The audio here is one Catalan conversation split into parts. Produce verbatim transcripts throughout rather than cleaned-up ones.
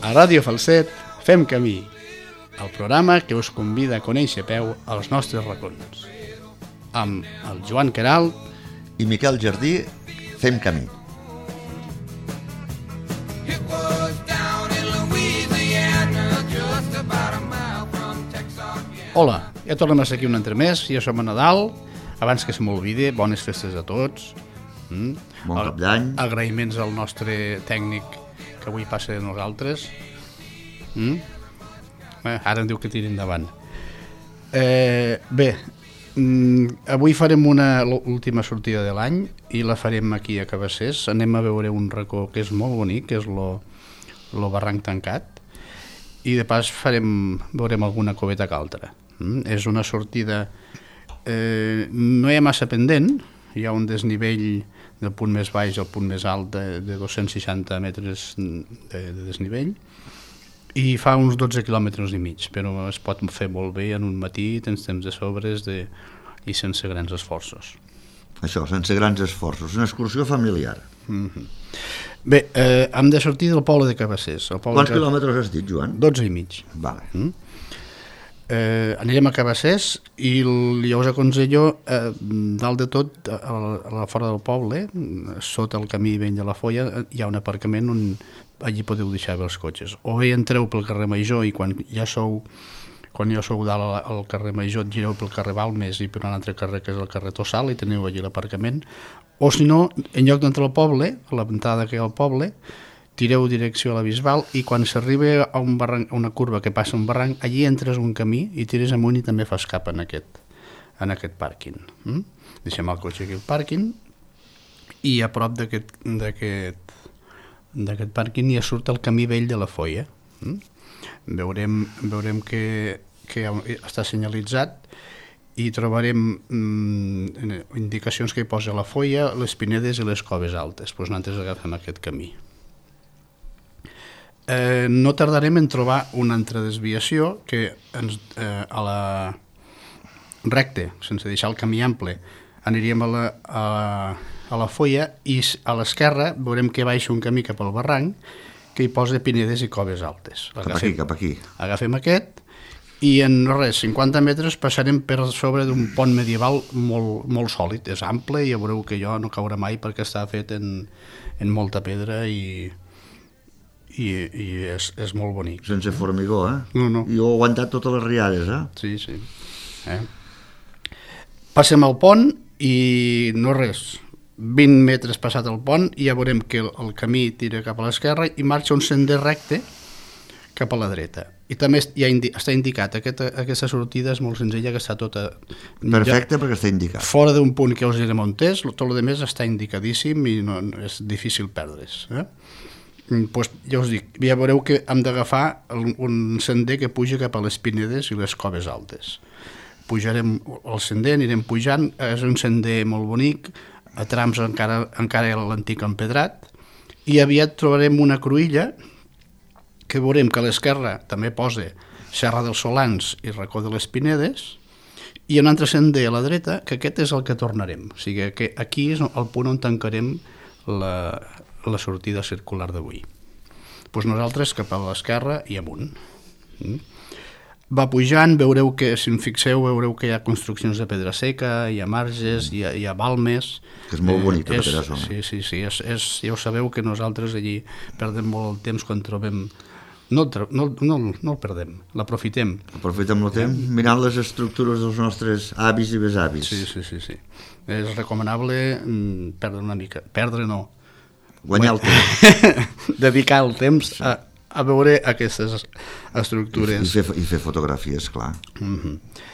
A Ràdio Falset fem camí, el programa que us convida a conèixer a peu els nostres racons. Amb el Joan Queralt i Miquel Jardí fem camí. Hola, ja tornem a ser aquí un altre mes, ja som a Nadal, abans que se m'oblidi, bones festes a tots. Mm? Bon cap d'any. Agraïments al nostre tècnic que avui passa de nosaltres. Mm? Eh, ara em diu que tiri endavant. Eh, bé, mm, avui farem una l'última sortida de l'any i la farem aquí a Cabassers. Anem a veure un racó que és molt bonic, que és lo, lo barranc tancat, i de pas farem, veurem alguna coveta que altra. Mm? És una sortida, eh, no hi ha massa pendent, hi ha un desnivell del punt més baix al punt més alt de, de dos-cents seixanta metres de, de desnivell, i fa uns dotze quilòmetres i mig, però es pot fer molt bé en un matí, tens temps de sobres de, i sense grans esforços. Això, sense grans esforços, una excursió familiar. Mm-hmm. Bé, eh, hem de sortir del poble de Cabassers. Quants de... quilòmetres has dit, Joan? dotze i mig. Vale. Mm? Eh, anirem a Cabassers i jo us aconsello eh, dalt de tot a la, a la fora del poble, sota el camí vell de la Folla, hi ha un aparcament on allí podeu deixar bé els cotxes, o bé entreu pel carrer Major i quan ja sou quan ja sou dalt al carrer Major et gireu pel carrer Balmes i per un altre carrer que és el carrer Tossal i teniu allí l'aparcament, o si no, en lloc d'entrar al poble, a la ventada que hi ha al poble, tireu direcció a la Bisbal i quan s'arriba a, un barranc, a una curva que passa un barranc, allí entres un camí i tires amunt i també fas cap en aquest, en aquest pàrquing. Mm? Deixem el cotxe aquí al pàrquing i a prop d'aquest d'aquest d'aquest pàrquing ja surt el camí vell de la Folla. Mm? Veurem, veurem que, que està senyalitzat i trobarem mm, indicacions que hi posa la Folla, les Pinedes i les Coves Altes. Doncs nosaltres agafem aquest camí. Eh, no tardarem en trobar una altra desviació que ens, eh, a la recte, sense deixar el camí ample, aniríem a la, a, a la Folla i a l'esquerra veurem que baixa un camí cap al barranc que hi posa Pinedes i Coves Altes. Agafem, cap aquí, cap aquí. Agafem aquest i en res, cinquanta metres passarem per sobre d'un pont medieval molt, molt sòlid, és ample i ja veureu que jo no caurà mai perquè està fet en, en molta pedra i i, i és, és molt bonic. Sense formigó, eh? No, no. I ho he aguantat totes les riades, eh? Sí, sí. Eh? Passem al pont i no res, vint metres passat el pont i ja veurem que el, el camí tira cap a l'esquerra i marxa un sender recte cap a la dreta. I també ja indi- està indicat, aquesta, aquesta sortida és molt senzilla, que està tota... Perfecte, ja, perquè està indicat. Fora d'un punt que us direm on és, tot el demés està indicadíssim i no, no és difícil perdre's. Eh? Pues, ja us dic, ja veureu que hem d'agafar un sender que puja cap a les Pinedes i les Coves Altes. Pujarem el sender, anirem pujant, és un sender molt bonic, a trams encara, encara hi ha l'antic empedrat, i aviat trobarem una cruïlla que veurem que a l'esquerra també posa Serra dels Solans i Racó de les Pinedes, i un altre sender a la dreta, que aquest és el que tornarem. O sigui que aquí és el punt on tancarem la... la sortida circular d'avui. Pues nosaltres cap a l'esquerra i amunt. Mm? Va pujant, veureu que, si em fixeu, veureu que hi ha construccions de pedra seca, hi ha marges, hi ha, hi ha balmes. Que és molt bonica, eh, és, Pedra Sola. Sí, sí, sí. És, és, ja ho sabeu que nosaltres allí perdem molt el temps quan trobem... No, no, no, no el perdem, l'aprofitem. Aprofitem el temps eh? mirant les estructures dels nostres avis i besavis. Sí, sí, sí, sí. És recomanable mm, perdre una mica. Perdre no. Guanyar el temps. Dedicar el temps a, a veure aquestes estructures. I, i, fer, i fer fotografies, clar. Mm-hmm.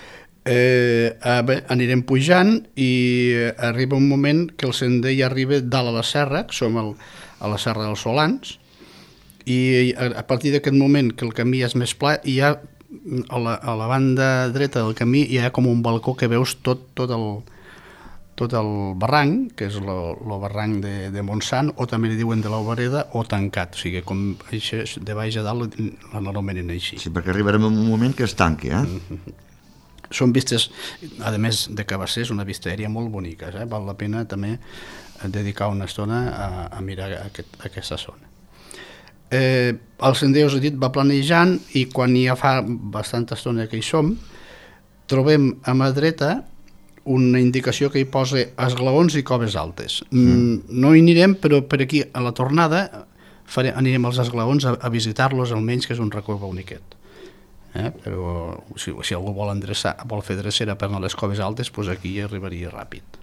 eh, a, bé, anirem pujant i arriba un moment que el sender ja arriba dalt a la serra, que som el, a la serra dels Solans, i a, a partir d'aquest moment que el camí és més pla, hi ha a la, a la banda dreta del camí hi ha com un balcó que veus tot, tot el tot el barranc, que és el barranc de, de Montsant, o també li diuen de l'Obereda, o tancat, o sigui, com això, de baix a dalt l'anomenen així. Sí, perquè arribarem a un moment que es tanqui, eh? Mm-hmm. Són vistes, a més de Cabassers, una vista aèria molt bonica, eh? Val la pena també dedicar una estona a, a mirar aquest, aquesta zona. Eh, el sender, us he dit, va planejant i quan ja fa bastanta estona que hi som, trobem a mà dreta una indicació que hi posa esglaons i coves altes. Mm. No hi anirem, però per aquí, a la tornada, faré, anirem als esglaons a, a visitar-los, almenys, que és un racó boniquet. Eh? Però si, si algú vol, endreçar, vol fer drecera per anar a les coves altes, doncs aquí hi arribaria ràpid.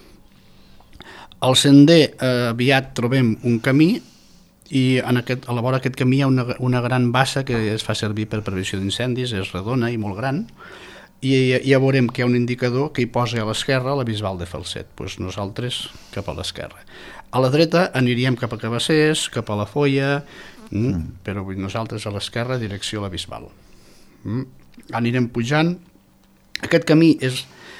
Al sender eh, aviat trobem un camí i en aquest, a la vora d'aquest camí hi ha una, una gran bassa que es fa servir per prevenció d'incendis, és redona i molt gran, i ja veurem que hi ha un indicador que hi posa a l'esquerra la Bisbal de Falset, doncs nosaltres cap a l'esquerra. A la dreta aniríem cap a Cabassers, cap a la Foia, mm, però nosaltres a l'esquerra direcció a la Bisbal. Mm. Anirem pujant. Aquest camí és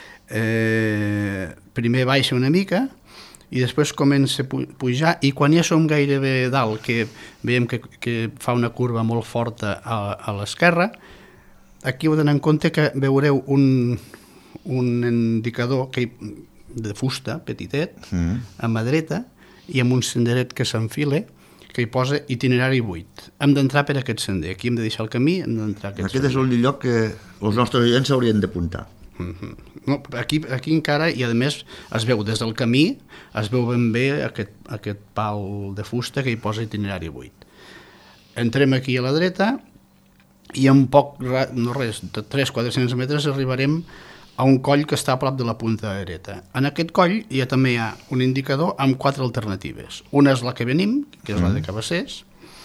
eh, primer baixa una mica i després comença a pujar, i quan ja som gairebé dalt, que veiem que, que fa una curva molt forta a, a l'esquerra, aquí heu d'anar en compte que veureu un, un indicador que, de fusta petitet, mm. a mà dreta, i amb un senderet que s'enfila, que hi posa itinerari vuit. Hem d'entrar per aquest sender, aquí hem de deixar el camí, hem d'entrar aquest Aquest sender. és el lloc que els nostres oients haurien d'apuntar. Mm-hmm. No, aquí, aquí encara, i a més es veu des del camí, es veu ben bé aquest, aquest pal de fusta que hi posa itinerari vuit. Entrem aquí a la dreta i en poc, no res, de tres a quatre cents metres arribarem a un coll que està a prop de la punta dreta. En aquest coll ja també hi ha un indicador amb quatre alternatives. Una és la que venim, que és la de Cabassers.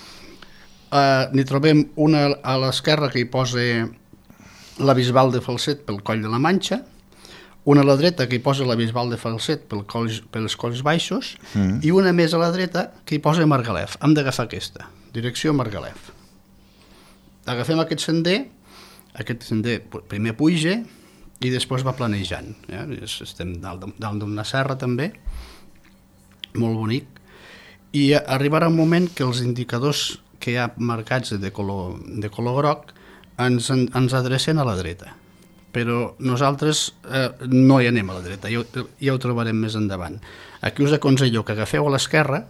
Uh, n'hi trobem una a l'esquerra que hi posa la Bisbal de Falset pel coll de la Manxa, una a la dreta que hi posa la Bisbal de Falset pel coll, pels colls baixos, mm. i una més a la dreta que hi posa Margalef. Hem d'agafar aquesta, direcció Margalef. Agafem aquest sender, aquest sender primer puja i després va planejant. Eh? Estem dalt d'una serra també, molt bonic, i arribarà un moment que els indicadors que hi ha marcats de color, de color groc ens, ens adrecen a la dreta, però nosaltres eh, no hi anem a la dreta, ja, ja ho trobarem més endavant. Aquí us aconsello que agafeu a l'esquerra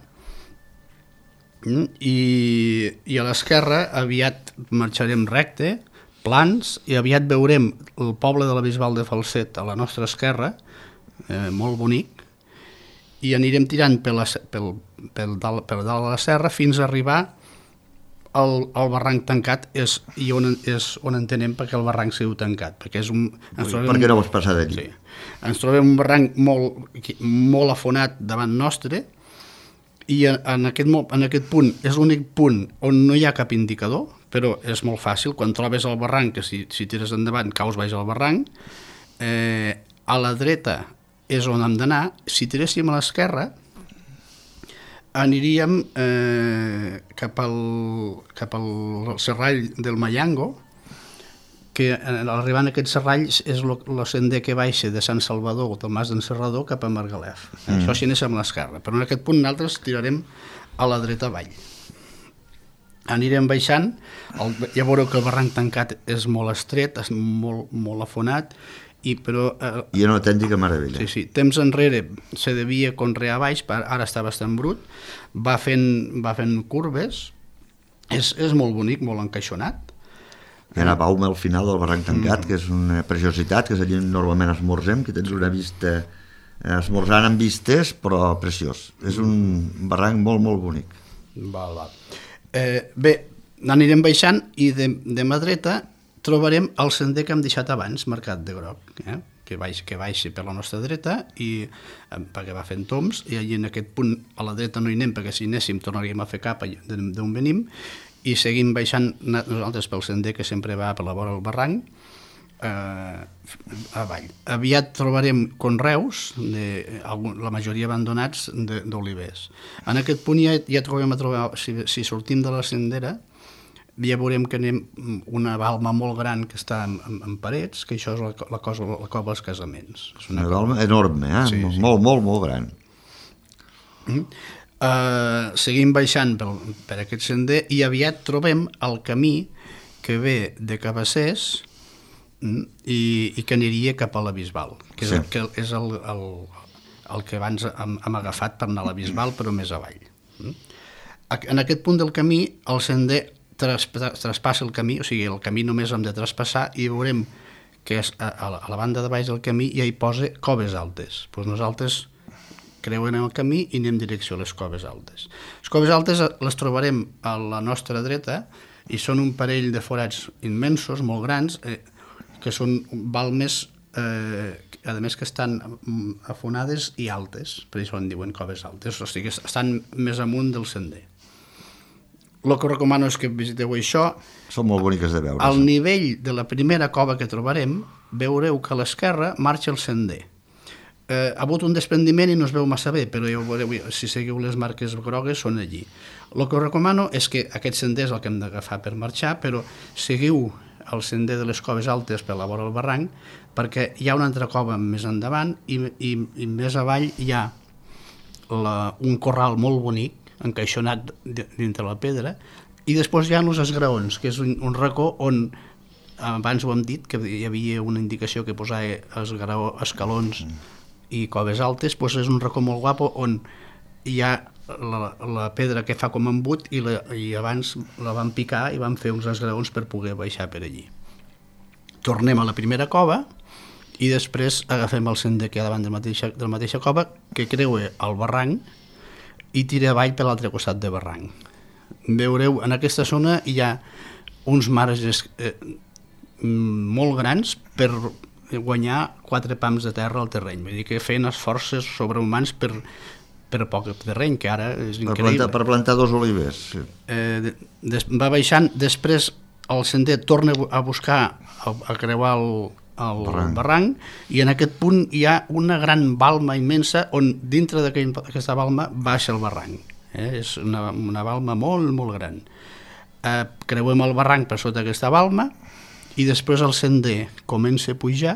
i, i a l'esquerra aviat marxarem recte, plans, i aviat veurem el poble de la Bisbal de Falset a la nostra esquerra, eh, molt bonic, i anirem tirant per, la, pel, pel, dalt, per dalt de la serra fins a arribar El, el barranc tancat és, i on, és on entenem perquè el barranc s'ha tancat, perquè és un... Ui, per què no vols passar d'allí? Sí. Ens trobem un barranc molt, molt afonat davant nostre i en aquest, en aquest punt és l'únic punt on no hi ha cap indicador, però és molt fàcil, quan trobes el barranc, que si, si tires endavant caus baix al barranc, eh, a la dreta és on hem d'anar. Si tiréssim a l'esquerra aniríem eh, cap, al, cap al serrall del Mayango, que arribant a aquest serrall és el sender que baixa de Sant Salvador, del Mas d'en Serrador, cap a Margalef. Mm. Això si anéssim a l'esquerra, però en aquest punt nosaltres tirarem a la dreta avall. Anirem baixant, el, ja veureu que el barranc tancat és molt estret, és molt, molt afonat, I, però, eh, I una autèntica meravella. Sí, sí. Temps enrere se devia conrear baix, ara està bastant brut, va fent, va fent curves, és, és molt bonic, molt encaixonat. I anar a Baume al final del barranc tancat, mm. que és una preciositat, que és allí normalment esmorzem, que tens una vista, eh, esmorzant amb vistes, però preciós. És un barranc molt, molt bonic. Val, val. Eh, bé, anirem baixant i de, de mà dreta trobarem el sender que hem deixat abans, marcat de groc, eh? que, baix, que baixi per la nostra dreta, i, eh, perquè va fent toms, i allí en aquest punt a la dreta no hi anem, perquè si anéssim tornaríem a fer cap d'on venim, i seguim baixant nosaltres pel sender que sempre va per la vora del barranc, eh, avall. Aviat trobarem conreus, de, la majoria abandonats, d'olivers. En aquest punt ja, ja trobem a trobar, si, si sortim de la sendera, ja veurem que anem una balma molt gran que està en, en, en parets, que això és la, la, cosa, la cova dels casaments. És una, una balma enorme, eh? Sí, sí. Molt, molt, molt gran. Mm. Uh, seguim baixant per, per aquest sender i aviat trobem el camí que ve de Cabassers mm, i, i que aniria cap a la Bisbal, que és, sí. el, que és el, el, el que abans hem, hem agafat per anar a la Bisbal, però més avall. Mm. en aquest punt del camí el sender traspassa el camí, o sigui, el camí només hem de traspassar i veurem que és a, a la banda de baix del camí i hi posa coves altes. Doncs nosaltres creuem el camí i anem en direcció a les coves altes. Les coves altes les trobarem a la nostra dreta i són un parell de forats immensos, molt grans, eh, que són balmes, eh, a més que estan afonades i altes, per això en diuen coves altes, o sigui, estan més amunt del sender. El que recomano és que visiteu això. Són molt boniques de veure. Al nivell de la primera cova que trobarem, veureu que a l'esquerra marxa el sender. Eh, ha hagut un desprendiment i no es veu massa bé, però ja ho veureu, si seguiu les marques grogues són allí. El que us recomano és que aquest sender és el que hem d'agafar per marxar, però seguiu el sender de les coves altes per la vora del barranc, perquè hi ha una altra cova més endavant i, i, i més avall hi ha la, un corral molt bonic, encaixonat dintre la pedra, i després hi ha els esgraons, que és un, un racó on, abans ho hem dit, que hi havia una indicació que posava esgraó, escalons i coves altes, doncs és un racó molt guapo on hi ha la, la pedra que fa com embut i, la, i abans la van picar i van fer uns esgraons per poder baixar per allí. Tornem a la primera cova i després agafem el sender que hi ha davant de la mateixa, de la mateixa cova, que creua el barranc i tira avall per l'altre costat de barranc. Veureu, en aquesta zona hi ha uns marges eh, molt grans per guanyar quatre pams de terra al terreny, vull dir que feien esforços sobrehumans per, per poc terreny, que ara és increïble. Per plantar, per plantar dos olivers. Sí. Eh, des, va baixant, després el sender torna a buscar, a, a creuar el, el barranc. barranc, i en aquest punt hi ha una gran balma immensa on dintre d'aquesta balma baixa el barranc. Eh? És una, una balma molt, molt gran. Eh, creuem el barranc per sota aquesta balma i després el sender comença a pujar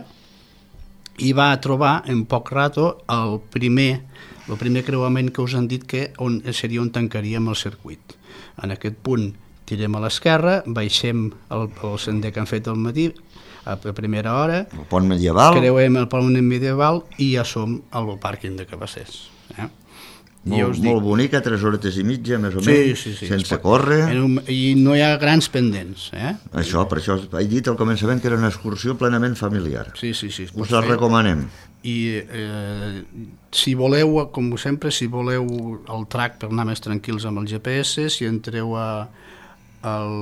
i va a trobar en poc rato el primer, el primer creuament que us han dit que on seria on tancaríem el circuit. En aquest punt tirem a l'esquerra, baixem el, el sender que han fet al matí a primera hora, el pont medieval, creuem el pont medieval i ja som al pàrquing de Cabassers. Eh? Molt, dic, molt bonica, tres horetes i mitja, més o sí, menys, sí, sí, sense córrer. Un, I no hi ha grans pendents. Eh? Això, per això he dit al començament que era una excursió plenament familiar. Sí, sí, sí. Us la recomanem. I eh, si voleu, com sempre, si voleu el track per anar més tranquils amb el G P S, si entreu a, al,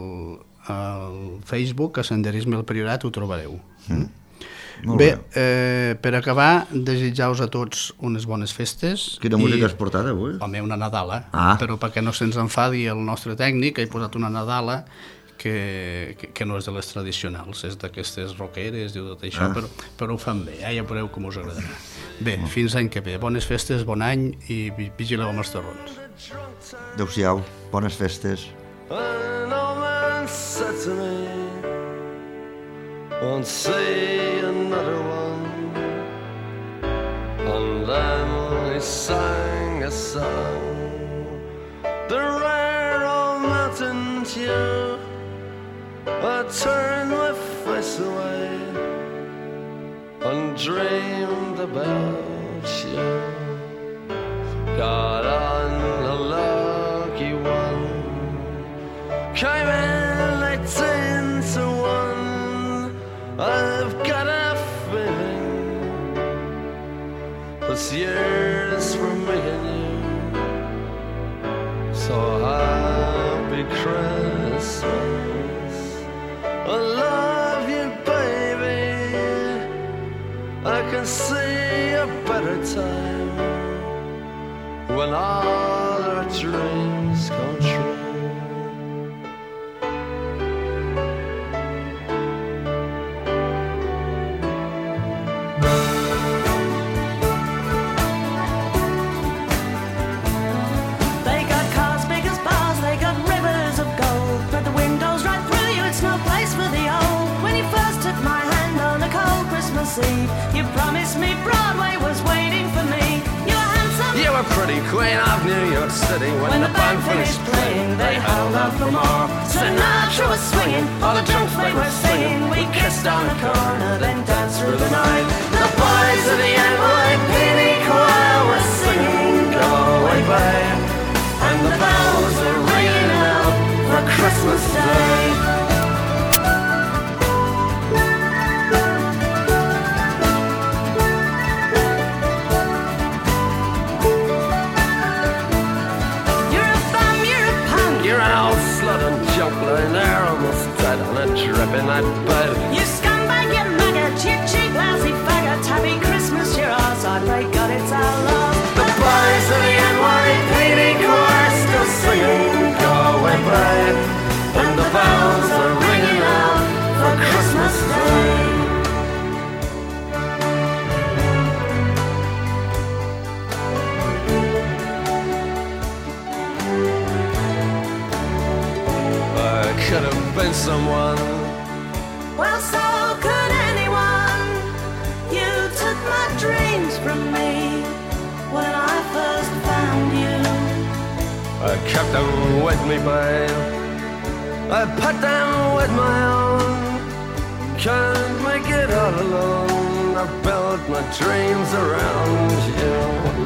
al Facebook, a Senderisme al Priorat, ho trobareu. Mm. Molt bé, bé. Eh, per acabar, desitjar-vos a tots unes bones festes. Quina música has portat avui? Home, una Nadala, ah. però perquè no se'ns enfadi el nostre tècnic, he posat una Nadala que, que, que no és de les tradicionals, és d'aquestes rockeres i tot això, ah. però, però ho fan bé, eh? Ja veureu com us agradarà. Bé, oh. fins l'any que ve, bones festes, bon any i vigileu amb els torrons. Adéu-siau, bones festes. Won't say another one. And then he sang a song, the rare old mountain tune. I turned my face away and dreamed about you. Got on a lucky one, came in eighteen to one. I've got a feeling this year's for me and you. So happy Christmas, I love you baby, I can see a better time when all our dreams come true. You promised me Broadway was waiting for me. You were handsome, you were pretty, queen of New York City. When, when the band finished playing, they held out for more. Sinatra was swinging, all the drunks they were singing. We kissed on the corner, then danced through the night. The boys of the N Y P D choir were singing Go Away Babe, and the bells ripping that bud. You scumbag, you maggot, you cheap, lousy faggot. Happy Christmas, you're ours. I pray God it's our love. The boys of the N Y P D choir still singing Galway Bay, and the bells are ringing out for Christmas Day. Could have been someone. Well, so could anyone. You took my dreams from me when I first found you. I kept them with me, babe. I put them with my own. Can't make it all alone. I built my dreams around you.